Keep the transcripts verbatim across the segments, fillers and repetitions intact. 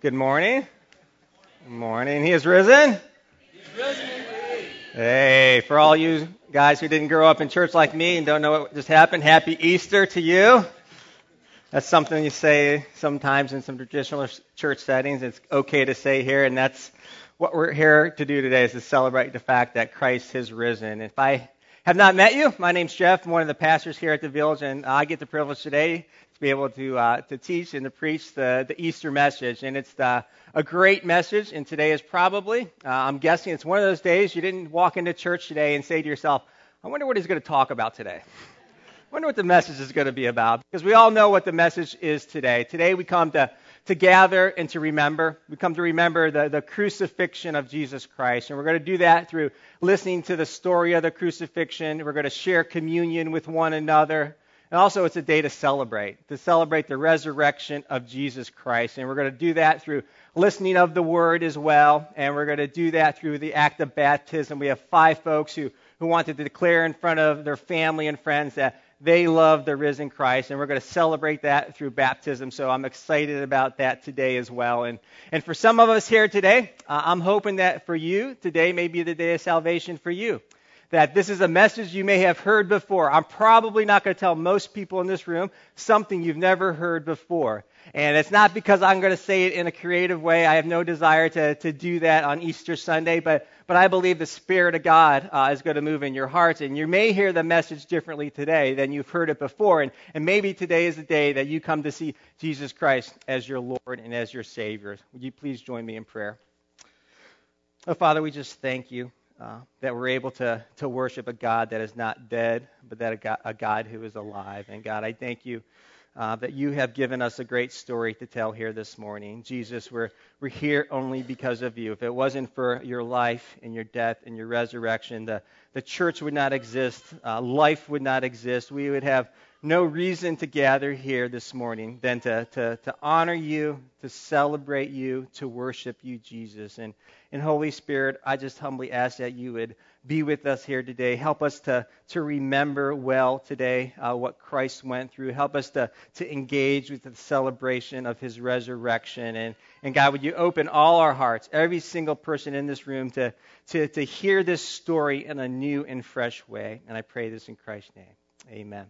Good morning. Good morning. He is risen. He's risen indeed. Hey, for all you guys who didn't grow up in church like me and don't know what just happened, happy Easter to you. That's something you say sometimes in some traditional church settings. It's okay to say here, and that's what we're here to do today, is to celebrate the fact that Christ has risen. If I have not met you, my name's Jeff. I'm one of the pastors here at the Village, and I get the privilege today to be able to uh, to teach and to preach the, the Easter message. And it's the, a great message, and today is probably, uh, I'm guessing it's one of those days you didn't walk into church today and say to yourself, I wonder what he's going to talk about today. I wonder what the message is going to be about, because we all know what the message is today. Today we come to, to gather and to remember. We come to remember the, the crucifixion of Jesus Christ, and we're going to do that through listening to the story of the crucifixion. We're going to share communion with one another, and also it's a day to celebrate, to celebrate the resurrection of Jesus Christ, and we're going to do that through listening of the Word as well, and we're going to do that through the act of baptism. We have five folks who, who wanted to declare in front of their family and friends that they love the risen Christ, and we're going to celebrate that through baptism. So I'm excited about that today as well. And and for some of us here today, uh, I'm hoping that for you, today may be the day of salvation for you. That this is a message you may have heard before. I'm probably not going to tell most people in this room something you've never heard before. And it's not because I'm going to say it in a creative way. I have no desire to, to do that on Easter Sunday, but, but I believe the Spirit of God uh, is going to move in your hearts. And you may hear the message differently today than you've heard it before. And, and maybe today is the day that you come to see Jesus Christ as your Lord and as your Savior. Would you please join me in prayer? Oh, Father, we just thank you uh, that we're able to, to worship a God that is not dead, but that a God, a God who is alive. And God, I thank you Uh, that you have given us a great story to tell here this morning. Jesus, we're, we're here only because of you. If it wasn't for your life and your death and your resurrection, the, the church would not exist. Uh, life would not exist. We would have no reason to gather here this morning than to, to, to honor you, to celebrate you, to worship you, Jesus. And, and Holy Spirit, I just humbly ask that you would be with us here today. Help us to, to remember well today uh, what Christ went through. Help us to, to engage with the celebration of his resurrection. And, and God, would you open all our hearts, every single person in this room, to, to, to hear this story in a new and fresh way. And I pray this in Christ's name. Amen.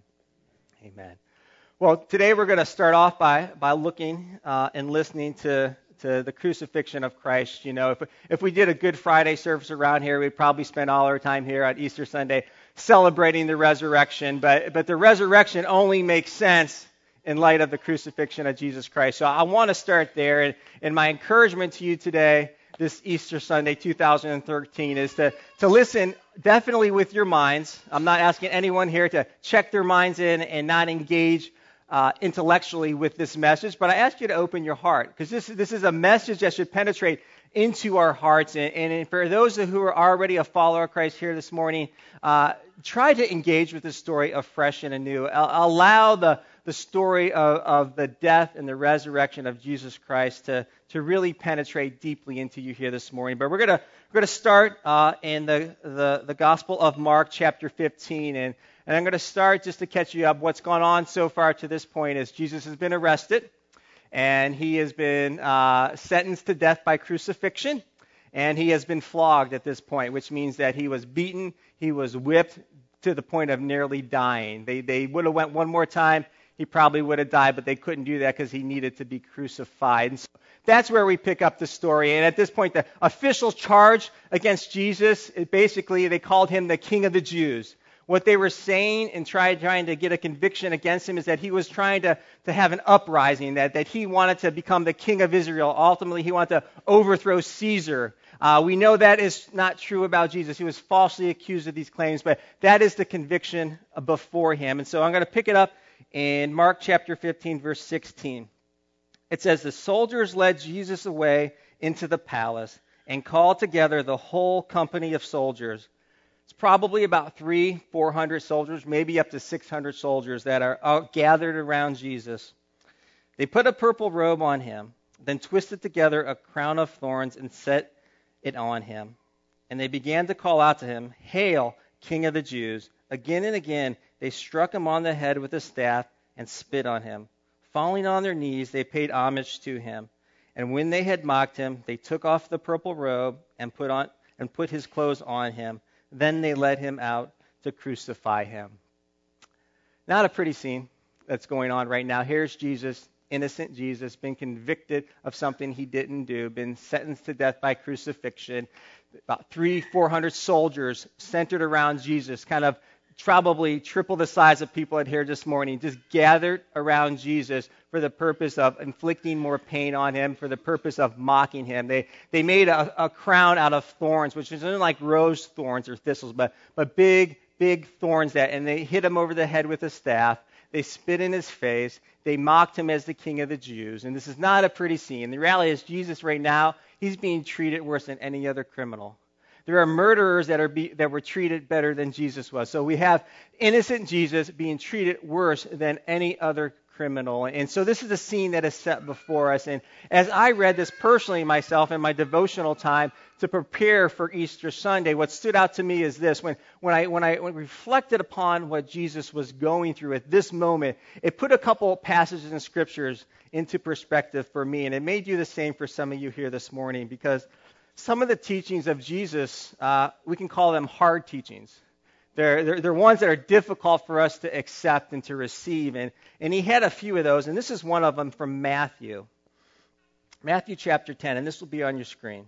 Amen. Well, today we're going to start off by, by looking uh, and listening to to the crucifixion of Christ. You know, if if we did a Good Friday service around here, we'd probably spend all our time here on Easter Sunday celebrating the resurrection. But but the resurrection only makes sense in light of the crucifixion of Jesus Christ. So I want to start there. And, and my encouragement to you today, this Easter Sunday two thousand thirteen, is to, to listen definitely with your minds. I'm not asking anyone here to check their minds in and not engage Uh, intellectually with this message, but I ask you to open your heart, because this, this is a message that should penetrate into our hearts. And, and for those who are already a follower of Christ here this morning, uh, try to engage with this story afresh and anew. Allow the, the story of, of the death and the resurrection of Jesus Christ to, to really penetrate deeply into you here this morning. But we're going to we're going to start uh, in the, the, the Gospel of Mark, chapter fifteen, and And I'm going to start just to catch you up. What's gone on so far to this point is Jesus has been arrested, and he has been uh, sentenced to death by crucifixion, and he has been flogged at this point, which means that he was beaten, he was whipped to the point of nearly dying. They they would have went one more time, he probably would have died, but they couldn't do that because he needed to be crucified. And so that's where we pick up the story. And at this point, the official charge against Jesus, it basically, they called him the King of the Jews. What they were saying and try, trying to get a conviction against him is that he was trying to, to have an uprising, that, that he wanted to become the king of Israel. Ultimately, he wanted to overthrow Caesar. Uh, we know that is not true about Jesus. He was falsely accused of these claims, but that is the conviction before him. And so I'm going to pick it up in Mark chapter fifteen, verse sixteen. It says, the soldiers led Jesus away into the palace and called together the whole company of soldiers. It's probably about three, four hundred soldiers, maybe up to six hundred soldiers that are out gathered around Jesus. They put a purple robe on him, then twisted together a crown of thorns and set it on him. And they began to call out to him, Hail, King of the Jews. Again and again they struck him on the head with a staff and spit on him. Falling on their knees, they paid homage to him. And when they had mocked him, they took off the purple robe and put on and put his clothes on him. Then they led him out to crucify him. Not a pretty scene that's going on right now. Here's Jesus, innocent Jesus, been convicted of something he didn't do, been sentenced to death by crucifixion. About three, four hundred soldiers centered around Jesus, kind of probably triple the size of people in here this morning, just gathered around Jesus for the purpose of inflicting more pain on him, for the purpose of mocking him. They they made a, a crown out of thorns, which isn't like rose thorns or thistles, but but big, big thorns that, and they hit him over the head with a staff. They spit in his face. They mocked him as the king of the Jews. And this is not a pretty scene. The reality is Jesus right now, he's being treated worse than any other criminal. There are murderers that are be, that were treated better than Jesus was. So we have innocent Jesus being treated worse than any other criminal. And so this is a scene that is set before us. And as I read this personally myself in my devotional time to prepare for Easter Sunday, what stood out to me is this. When, when, I, when, I, when I reflected upon what Jesus was going through at this moment, it put a couple passages in Scriptures into perspective for me. And it may do the same for some of you here this morning, because some of the teachings of Jesus, uh, we can call them hard teachings. They're, they're, they're ones that are difficult for us to accept and to receive. And, and he had a few of those, and this is one of them from Matthew. Matthew chapter ten, and this will be on your screen.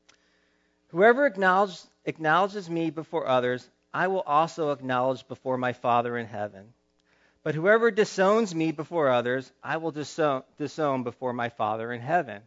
Whoever acknowledges, acknowledges me before others, I will also acknowledge before my Father in heaven. But whoever disowns me before others, I will disown, disown before my Father in heaven.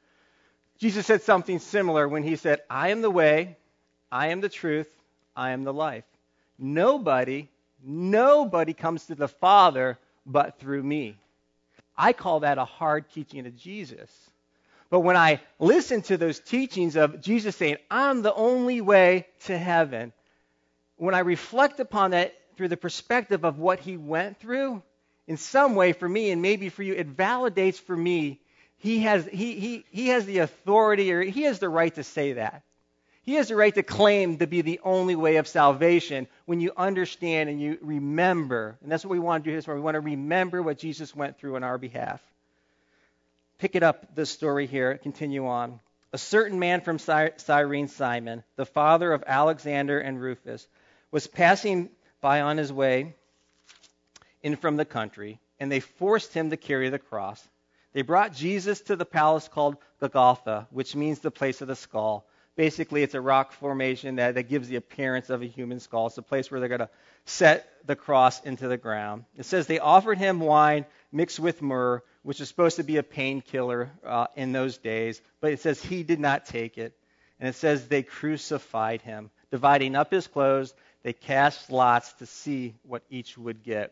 Jesus said something similar when he said, I am the way, I am the truth, I am the life. Nobody, nobody comes to the Father but through me. I call that a hard teaching of Jesus. But when I listen to those teachings of Jesus saying, I'm the only way to heaven, when I reflect upon that through the perspective of what he went through, in some way for me, and maybe for you, it validates for me He has he he he has the authority, or he has the right to say that. He has the right to claim to be the only way of salvation when you understand and you remember. And that's what we want to do this morning. We want to remember what Jesus went through on our behalf. Pick it up, this story here, continue on. A certain man from Cyrene, Simon, the father of Alexander and Rufus, was passing by on his way in from the country, and they forced him to carry the cross. They brought Jesus to the palace called Golgotha, which means the place of the skull. Basically, it's a rock formation that, that gives the appearance of a human skull. It's a place where they're going to set the cross into the ground. It says they offered him wine mixed with myrrh, which is supposed to be a painkiller uh, in those days. But it says he did not take it. And it says they crucified him. Dividing up his clothes, they cast lots to see what each would get.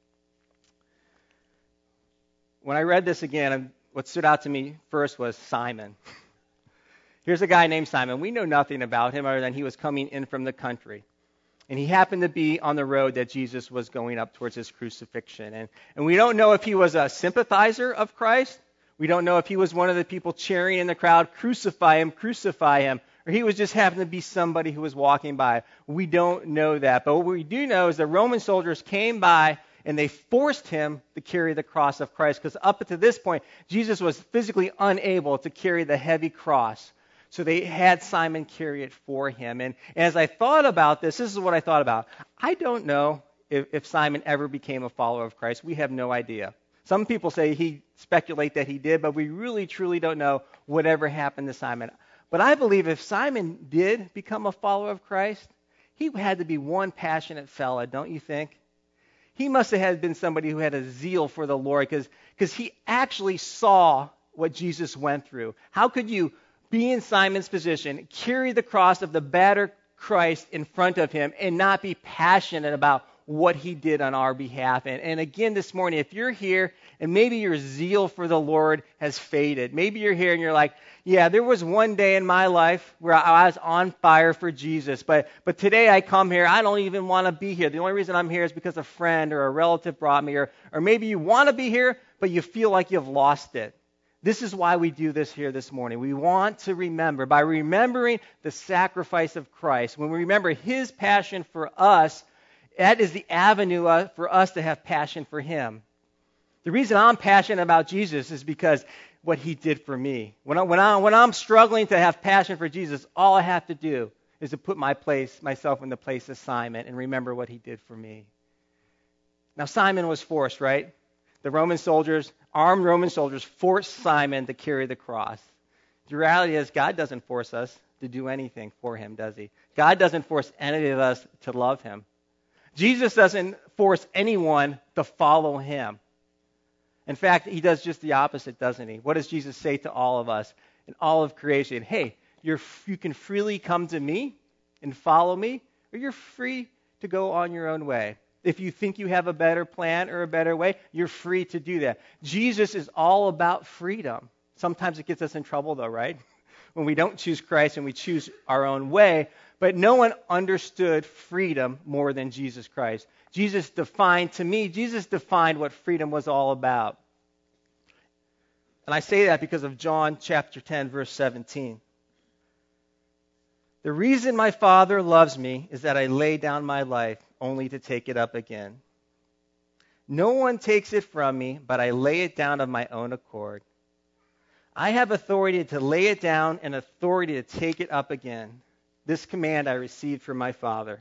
When I read this again, what stood out to me first was Simon. Here's a guy named Simon. We know nothing about him other than he was coming in from the country. And he happened to be on the road that Jesus was going up towards his crucifixion. And, and we don't know if he was a sympathizer of Christ. We don't know if he was one of the people cheering in the crowd, crucify him, crucify him. Or he was just happened to be somebody who was walking by. We don't know that. But what we do know is the Roman soldiers came by and they forced him to carry the cross of Christ, because up to this point, Jesus was physically unable to carry the heavy cross. So they had Simon carry it for him. And as I thought about this, this is what I thought about. I don't know if, if Simon ever became a follower of Christ. We have no idea. Some people say he speculate that he did, but we really, truly don't know whatever happened to Simon. But I believe if Simon did become a follower of Christ, he had to be one passionate fella, don't you think? He must have had been somebody who had a zeal for the Lord, because because he actually saw what Jesus went through. How could you be in Simon's position, carry the cross of the battered Christ in front of him, and not be passionate about what he did on our behalf? And, and again this morning, if you're here and maybe your zeal for the Lord has faded, maybe you're here and you're like, yeah, there was one day in my life where I was on fire for Jesus, but but today I come here, I don't even want to be here. The only reason I'm here is because a friend or a relative brought me, or, or maybe you want to be here, but you feel like you've lost it. This is why we do this here this morning. We want to remember, by remembering the sacrifice of Christ, when we remember his passion for us, that is the avenue for us to have passion for him. The reason I'm passionate about Jesus is because what he did for me. When, I, when, I, when I'm struggling to have passion for Jesus, all I have to do is to put my place, myself in the place of Simon and remember what he did for me. Now, Simon was forced, right? The Roman soldiers, armed Roman soldiers, forced Simon to carry the cross. The reality is God doesn't force us to do anything for him, does he? God doesn't force any of us to love him. Jesus doesn't force anyone to follow him. In fact, he does just the opposite, doesn't he? What does Jesus say to all of us and all of creation? Hey, you're, you can freely come to me and follow me, or you're free to go on your own way. If you think you have a better plan or a better way, you're free to do that. Jesus is all about freedom. Sometimes it gets us in trouble, though, right? When we don't choose Christ and we choose our own way. But no one understood freedom more than Jesus Christ. Jesus defined, to me, Jesus defined what freedom was all about. And I say that because of John chapter ten, verse seventeen. The reason my Father loves me is that I lay down my life only to take it up again. No one takes it from me, but I lay it down of my own accord. I have authority to lay it down and authority to take it up again. This command I received from my Father.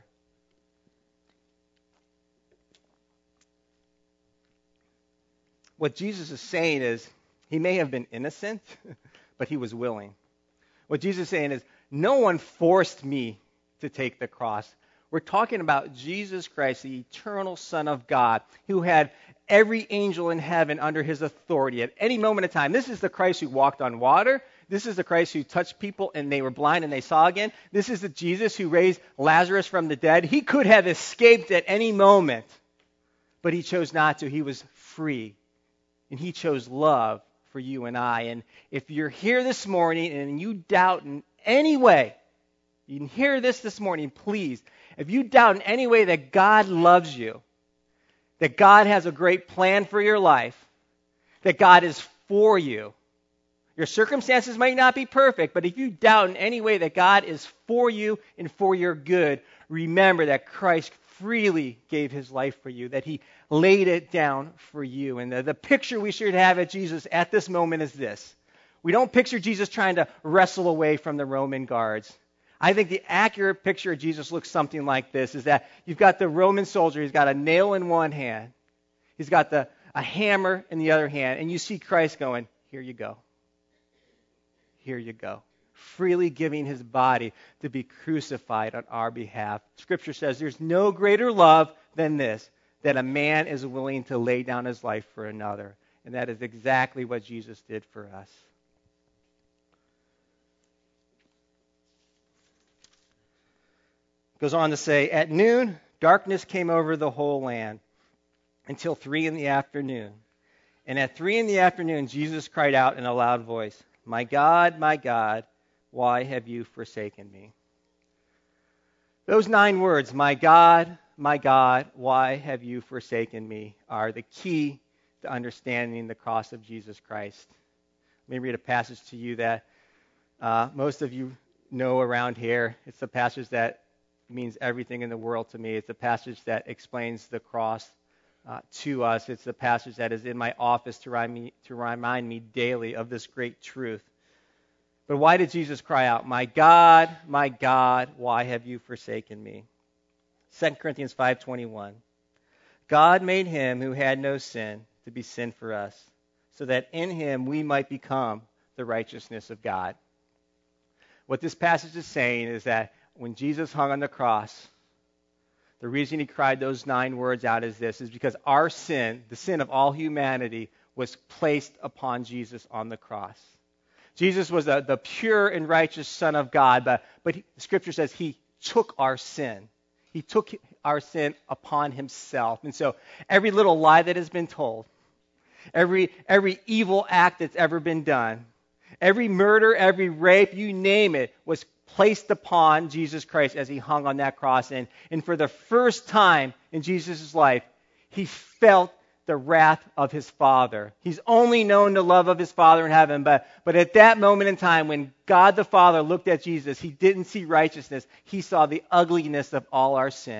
What Jesus is saying is, he may have been innocent, but he was willing. What Jesus is saying is, no one forced me to take the cross. We're talking about Jesus Christ, the eternal Son of God, who had every angel in heaven under his authority at any moment of time. This is the Christ who walked on water. This is the Christ who touched people and they were blind and they saw again. This is the Jesus who raised Lazarus from the dead. He could have escaped at any moment, but he chose not to. He was free, and he chose love for you and I. And if you're here this morning and you doubt in any way, you can hear this this morning, please. If you doubt in any way that God loves you, that God has a great plan for your life, that God is for you, your circumstances might not be perfect, but if you doubt in any way that God is for you and for your good, remember that Christ freely gave his life for you, that he laid it down for you. And the, the picture we should have of Jesus at this moment is this. We don't picture Jesus trying to wrestle away from the Roman guards. I think the accurate picture of Jesus looks something like this, is that you've got the Roman soldier, he's got a nail in one hand, he's got the a hammer in the other hand, and you see Christ going, here you go. Here you go. Freely giving his body to be crucified on our behalf. Scripture says there's no greater love than this, that a man is willing to lay down his life for another. And that is exactly what Jesus did for us. Goes on to say, at noon, darkness came over the whole land until three in the afternoon. And at three in the afternoon, Jesus cried out in a loud voice, my God, my God, why have you forsaken me? Those nine words, my God, my God, why have you forsaken me, are the key to understanding the cross of Jesus Christ. Let me read a passage to you that uh, most of you know around here. It's a passage that means everything in the world to me. It's a passage that explains the cross uh, to us. It's a passage that is in my office to remind me, to remind me daily of this great truth. But why did Jesus cry out, my God, my God, why have you forsaken me? Second Corinthians five twenty-one. God made him who had no sin to be sin for us, so that in him we might become the righteousness of God. What this passage is saying is that when Jesus hung on the cross, the reason he cried those nine words out is this, is because our sin, the sin of all humanity, was placed upon Jesus on the cross. Jesus was the, the pure and righteous Son of God, but, but he, Scripture says he took our sin. He took our sin upon himself. And so every little lie that has been told, every, every evil act that's ever been done, every murder, every rape, you name it, was placed upon Jesus Christ as he hung on that cross. And, and for the first time in Jesus' life, he felt the wrath of his Father. He's only known the love of his Father in heaven, but, but at that moment in time, when God the Father looked at Jesus, he didn't see righteousness. He saw the ugliness of all our sin.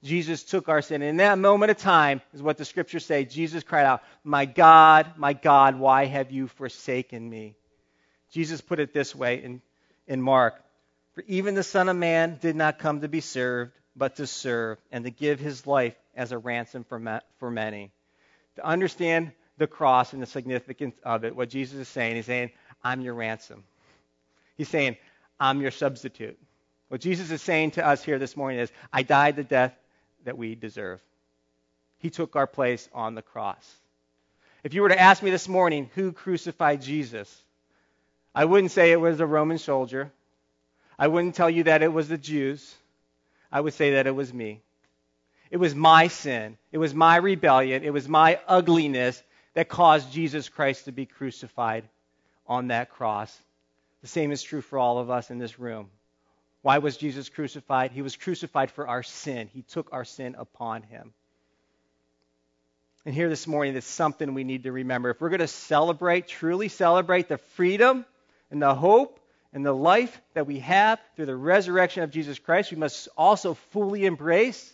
Jesus took our sin. And in that moment of time is what the scriptures say. Jesus cried out, "My God, my God, why have you forsaken me?" Jesus put it this way in, in Mark. "For even the Son of Man did not come to be served, but to serve, and to give his life as a ransom for, ma- for many." To understand the cross and the significance of it, what Jesus is saying, he's saying, I'm your ransom. He's saying, I'm your substitute. What Jesus is saying to us here this morning is, I died the death that we deserve. He took our place on the cross. If you were to ask me this morning, who crucified Jesus? I wouldn't say it was a Roman soldier. I wouldn't tell you that it was the Jews. I would say that it was me. It was my sin. It was my rebellion. It was my ugliness that caused Jesus Christ to be crucified on that cross. The same is true for all of us in this room. Why was Jesus crucified? He was crucified for our sin. He took our sin upon him. And here this morning, it's something we need to remember. If we're going to celebrate, truly celebrate the freedom and the hope and the life that we have through the resurrection of Jesus Christ, we must also fully embrace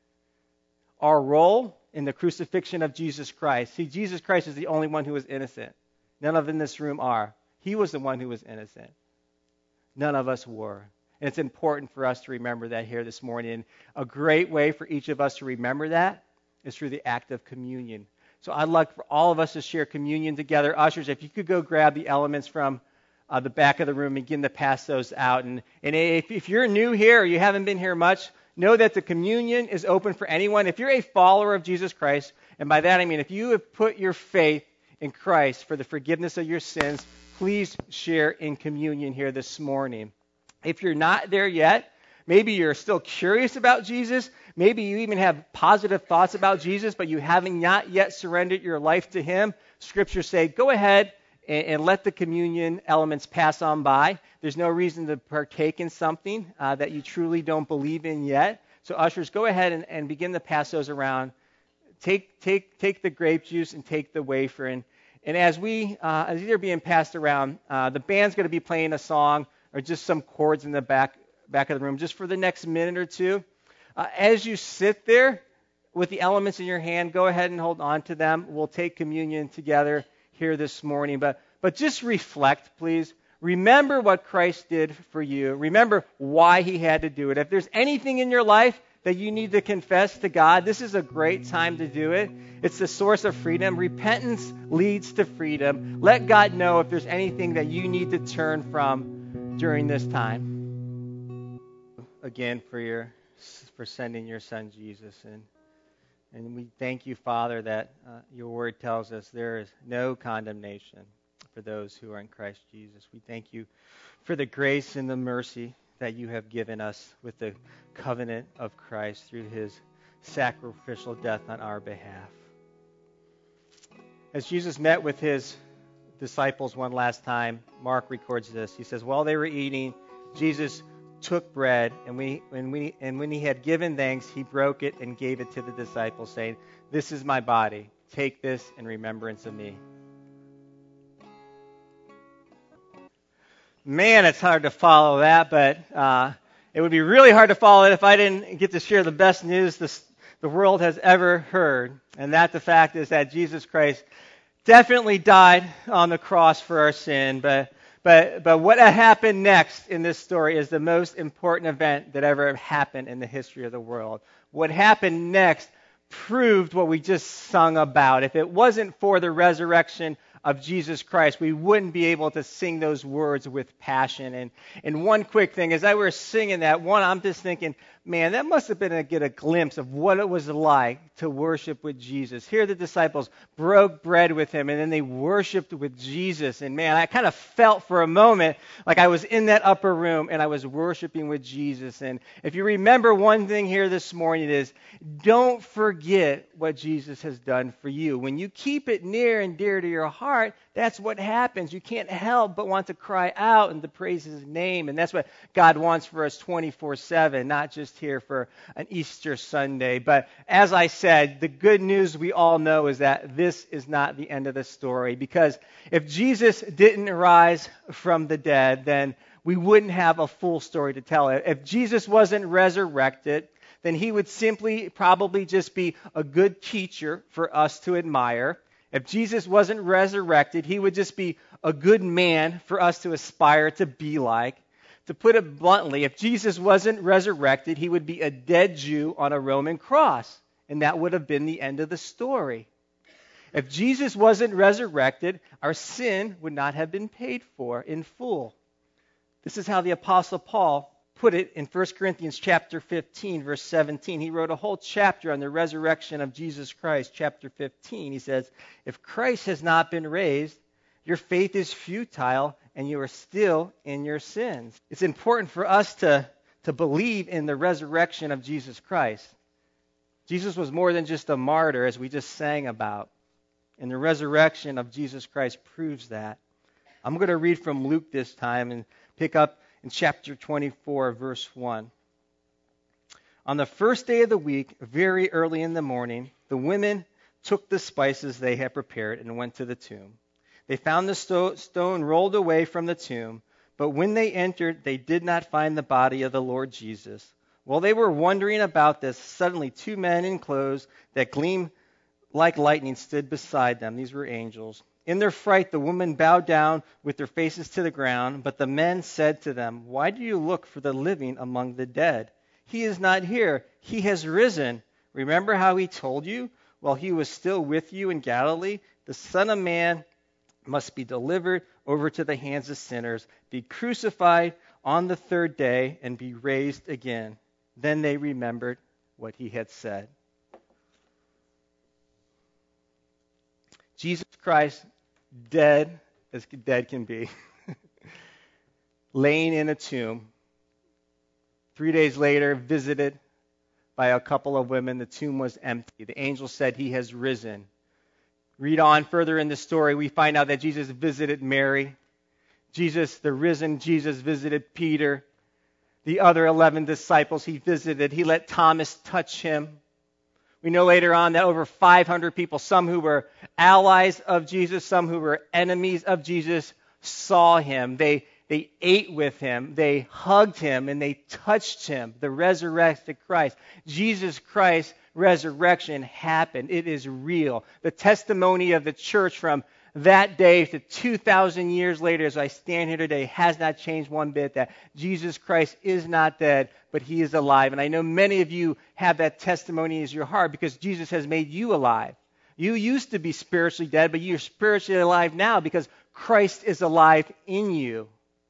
our role in the crucifixion of Jesus Christ. See, Jesus Christ is the only one who was innocent. None of in this room are. He was the one who was innocent. None of us were. And it's important for us to remember that here this morning. And a great way for each of us to remember that is through the act of communion. So I'd like for all of us to share communion together. Ushers, if you could go grab the elements from uh, the back of the room and begin to pass those out. And, and if, if you're new here or you haven't been here much, know that the communion is open for anyone. If you're a follower of Jesus Christ, and by that I mean if you have put your faith in Christ for the forgiveness of your sins, please share in communion here this morning. If you're not there yet, maybe you're still curious about Jesus, maybe you even have positive thoughts about Jesus, but you haven't not yet surrendered your life to him, scriptures say, go ahead and, and let the communion elements pass on by. There's no reason to partake in something uh, that you truly don't believe in yet. So ushers, go ahead and, and begin to pass those around. Take take take the grape juice and take the wafer. And, and as we uh, as these are being passed around, uh, the band's going to be playing a song or just some chords in the back back of the room just for the next minute or two. Uh, as you sit there with the elements in your hand, go ahead and hold on to them. We'll take communion together here this morning. But but just reflect, please. Remember what Christ did for you. Remember why he had to do it. If there's anything in your life that you need to confess to God, this is a great time to do it. It's the source of freedom. Repentance leads to freedom. Let God know if there's anything that you need to turn from during this time. Again, for your for sending your son Jesus. And, and we thank you, Father, that uh, your word tells us there is no condemnation for those who are in Christ Jesus. We thank you for the grace and the mercy that you have given us with the covenant of Christ through his sacrificial death on our behalf. As Jesus met with his disciples one last time, Mark records this. He says, while they were eating, Jesus took bread, and, we, when, we, and when he had given thanks, he broke it and gave it to the disciples, saying, this is my body. Take this in remembrance of me. Man, it's hard to follow that, but uh, it would be really hard to follow it if I didn't get to share the best news this, the world has ever heard. And that the fact is that Jesus Christ definitely died on the cross for our sin. But but but what happened next in this story is the most important event that ever happened in the history of the world. What happened next proved what we just sung about. If it wasn't for the resurrection of Jesus Christ, we wouldn't be able to sing those words with passion. And and one quick thing, as I was singing that, one, I'm just thinking, man, that must have been to get a glimpse of what it was like to worship with Jesus. Here the disciples broke bread with him, and then they worshiped with Jesus. And man, I kind of felt for a moment like I was in that upper room and I was worshiping with Jesus. And if you remember one thing here this morning is, don't forget what Jesus has done for you. When you keep it near and dear to your heart, that's what happens. You can't help but want to cry out and to praise his name. And that's what God wants for us twenty-four seven, not just here for an Easter Sunday. But as I said, the good news we all know is that this is not the end of the story. Because if Jesus didn't rise from the dead, then we wouldn't have a full story to tell. If Jesus wasn't resurrected, then he would simply probably just be a good teacher for us to admire. If Jesus wasn't resurrected, he would just be a good man for us to aspire to be like. To put it bluntly, if Jesus wasn't resurrected, he would be a dead Jew on a Roman cross, and that would have been the end of the story. If Jesus wasn't resurrected, our sin would not have been paid for in full. This is how the Apostle Paul put it in First Corinthians chapter fifteen, verse seventeen. He wrote a whole chapter on the resurrection of Jesus Christ, chapter fifteen. He says, if Christ has not been raised, your faith is futile and you are still in your sins. It's important for us to, to believe in the resurrection of Jesus Christ. Jesus was more than just a martyr, as we just sang about. And the resurrection of Jesus Christ proves that. I'm going to read from Luke this time and pick up in chapter twenty-four, verse one. On the first day of the week, very early in the morning, the women took the spices they had prepared and went to the tomb. They found the sto- stone rolled away from the tomb, but when they entered, they did not find the body of the Lord Jesus. While they were wondering about this, suddenly two men in clothes that gleamed like lightning stood beside them. These were angels. In their fright, the women bowed down with their faces to the ground, but the men said to them, why do you look for the living among the dead? He is not here. He has risen. Remember how he told you while he was still with you in Galilee? The Son of Man must be delivered over to the hands of sinners, be crucified on the third day, and be raised again. Then they remembered what he had said. Jesus Christ, dead as dead can be, laying in a tomb. Three days later, visited by a couple of women. The tomb was empty. The angel said he has risen. Read on further in the story, we find out that Jesus visited Mary. Jesus, the risen Jesus, visited Peter. The other eleven disciples he visited. He let Thomas touch him. We know later on that over five hundred people, some who were allies of Jesus, some who were enemies of Jesus, saw him. They, they ate with him. They hugged him and they touched him, the resurrected Christ. Jesus Christ's resurrection happened. It is real. The testimony of the church from that day to two thousand years later, as I stand here today, has not changed one bit, that Jesus Christ is not dead, but he is alive. And I know many of you have that testimony as your heart because Jesus has made you alive. You used to be spiritually dead, but you're spiritually alive now because Christ is alive in you.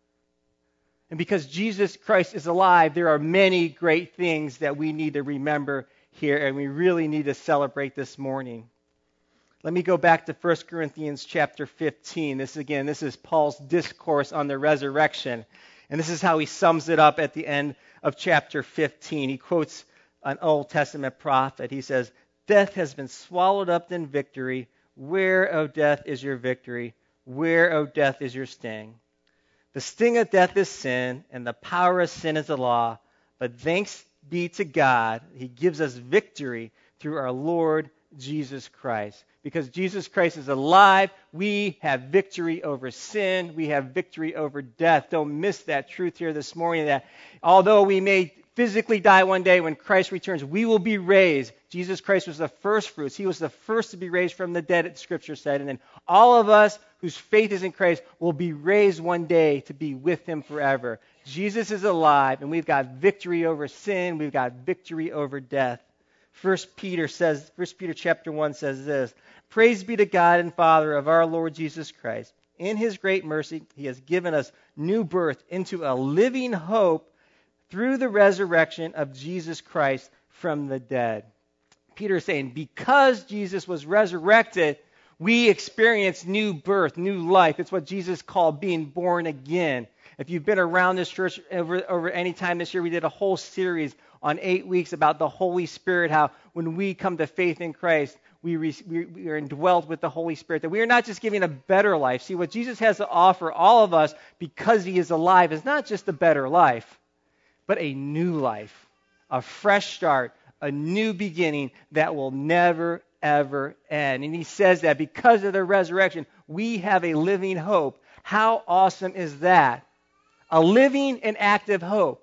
And because Jesus Christ is alive, there are many great things that we need to remember here, and we really need to celebrate this morning. Let me go back to First Corinthians chapter fifteen. This again, this is Paul's discourse on the resurrection. And this is how he sums it up at the end of chapter fifteen. He quotes an Old Testament prophet. He says, death has been swallowed up in victory. Where, O death, is your victory? Where, O death, is your sting? The sting of death is sin, and the power of sin is the law. But thanks be to God, he gives us victory through our Lord Jesus Christ. Because Jesus Christ is alive, we have victory over sin. We have victory over death. Don't miss that truth here this morning, that although we may physically die one day, when Christ returns, we will be raised. Jesus Christ was the first fruits. He was the first to be raised from the dead, Scripture said. And then all of us whose faith is in Christ will be raised one day to be with him forever. Jesus is alive, and we've got victory over sin. We've got victory over death. First Peter says, First Peter chapter one says this, praise be to God and Father of our Lord Jesus Christ. In his great mercy, he has given us new birth into a living hope through the resurrection of Jesus Christ from the dead. Peter is saying, because Jesus was resurrected, we experience new birth, new life. It's what Jesus called being born again. If you've been around this church over, over any time this year, we did a whole series on eight weeks about the Holy Spirit, how when we come to faith in Christ, we, re, we, we are indwelt with the Holy Spirit, that we are not just giving a better life. See, what Jesus has to offer all of us because he is alive is not just a better life, but a new life, a fresh start, a new beginning that will never, ever end. And he says that because of the resurrection, we have a living hope. How awesome is that? A living and active hope.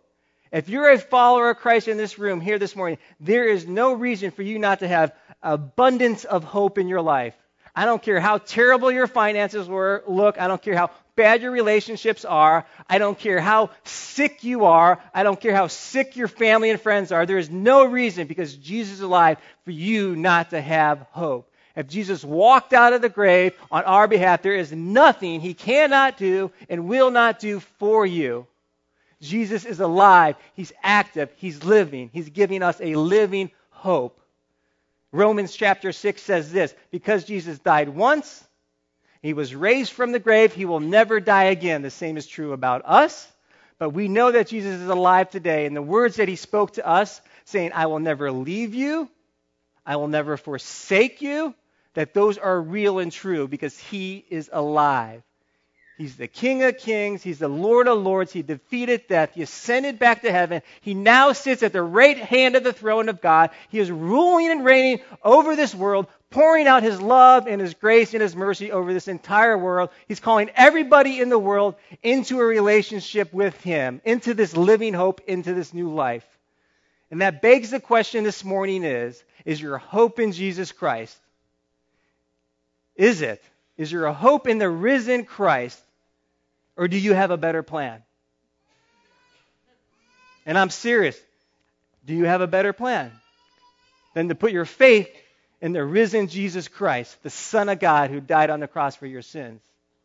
If you're a follower of Christ in this room here this morning, there is no reason for you not to have abundance of hope in your life. I don't care how terrible your finances were, look. I don't care how bad your relationships are. I don't care how sick you are. I don't care how sick your family and friends are. There is no reason, because Jesus is alive, for you not to have hope. If Jesus walked out of the grave on our behalf, there is nothing he cannot do and will not do for you. Jesus is alive. He's active. He's living. He's giving us a living hope. Romans chapter six says this: because Jesus died once, he was raised from the grave, he will never die again. The same is true about us. But we know that Jesus is alive today, and the words that he spoke to us, saying, I will never leave you, I will never forsake you, that those are real and true because he is alive. He's the King of Kings. He's the Lord of Lords. He defeated death. He ascended back to heaven. He now sits at the right hand of the throne of God. He is ruling and reigning over this world, pouring out his love and his grace and his mercy over this entire world. He's calling everybody in the world into a relationship with him, into this living hope, into this new life. And that begs the question this morning is, is your hope in Jesus Christ? Is it? Is your hope in the risen Christ? Or do you have a better plan? And I'm serious. Do you have a better plan than to put your faith in the risen Jesus Christ, the Son of God who died on the cross for your sins?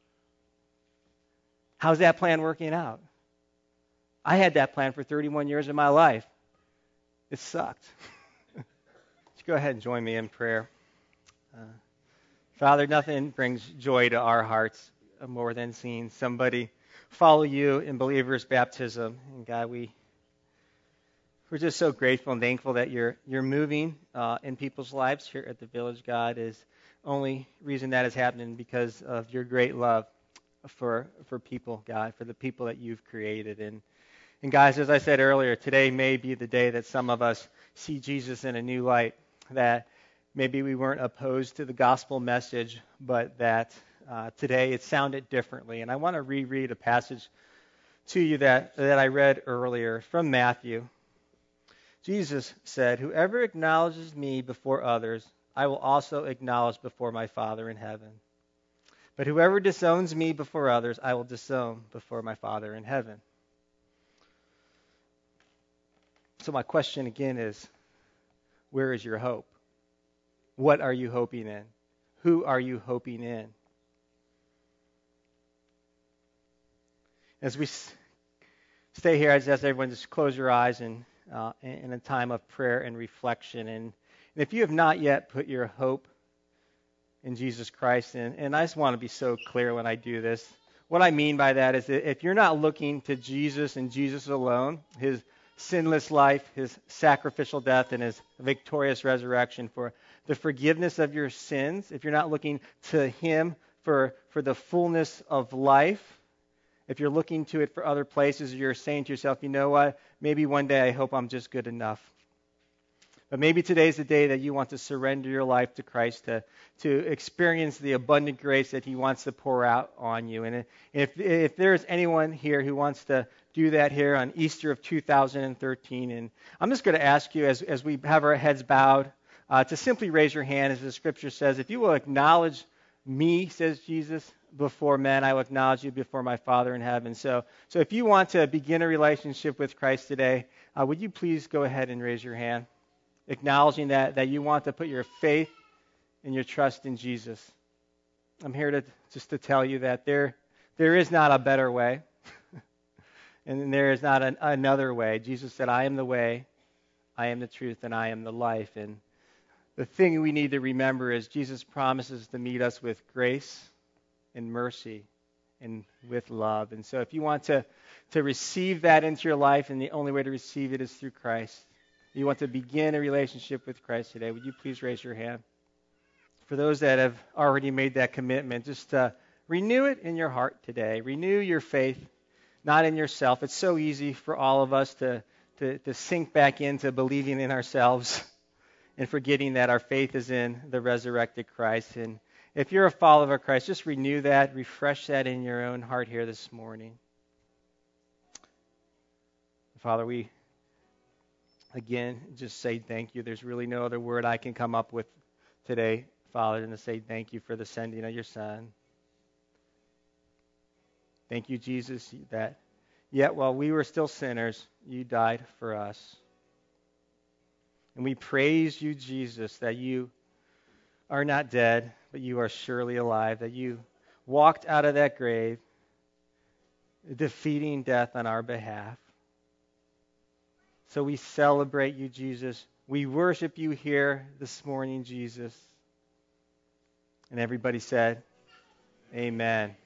How's that plan working out? I had that plan for thirty-one years of my life. It sucked. Go ahead and join me in prayer. Uh, Father, nothing brings joy to our hearts more than seeing somebody follow you in believer's baptism. And God, we, we're just so grateful and thankful that you're you're moving uh, in people's lives here at the Village. God, is only reason that is happening because of your great love for for people, God, for the people that you've created. And, and guys, as I said earlier, today may be the day that some of us see Jesus in a new light, that maybe we weren't opposed to the gospel message, but that Uh, today it sounded differently. And I want to reread a passage to you that, that I read earlier from Matthew. Jesus said, whoever acknowledges me before others, I will also acknowledge before my Father in heaven. But whoever disowns me before others, I will disown before my Father in heaven. So my question again is, where is your hope? What are you hoping in? Who are you hoping in? As we stay here, I just ask everyone to just close your eyes in, uh, in a time of prayer and reflection. And, and if you have not yet put your hope in Jesus Christ, and, and I just want to be so clear when I do this, what I mean by that is that if you're not looking to Jesus and Jesus alone, his sinless life, his sacrificial death, and his victorious resurrection for the forgiveness of your sins, if you're not looking to him for, for the fullness of life, if you're looking to it for other places, you're saying to yourself, you know what, maybe one day I hope I'm just good enough. But maybe today's the day that you want to surrender your life to Christ, to, to experience the abundant grace that he wants to pour out on you. And if, if there's anyone here who wants to do that here on Easter of two thousand thirteen, and I'm just going to ask you as, as we have our heads bowed, uh, to simply raise your hand, as the scripture says, if you will acknowledge me, says Jesus, before men, I will acknowledge you before my Father in heaven. So, so if you want to begin a relationship with Christ today, uh, would you please go ahead and raise your hand, acknowledging that, that you want to put your faith and your trust in Jesus. I'm here to just to tell you that there, there is not a better way, and there is not an, another way. Jesus said, I am the way, I am the truth, and I am the life. And the thing we need to remember is Jesus promises to meet us with grace and mercy and with love. And so if you want to, to receive that into your life, and the only way to receive it is through Christ, you want to begin a relationship with Christ today, would you please raise your hand? For those that have already made that commitment, just uh, renew it in your heart today. Renew your faith, not in yourself. It's so easy for all of us to, to, to sink back into believing in ourselves and forgetting that our faith is in the resurrected Christ. And if you're a follower of Christ, just renew that, refresh that in your own heart here this morning. Father, we again just say thank you. There's really no other word I can come up with today, Father, than to say thank you for the sending of your Son. Thank you, Jesus, that yet while we were still sinners, you died for us. And we praise you, Jesus, that you are not dead, but you are surely alive, that you walked out of that grave, defeating death on our behalf. So we celebrate you, Jesus. We worship you here this morning, Jesus. And everybody said, amen.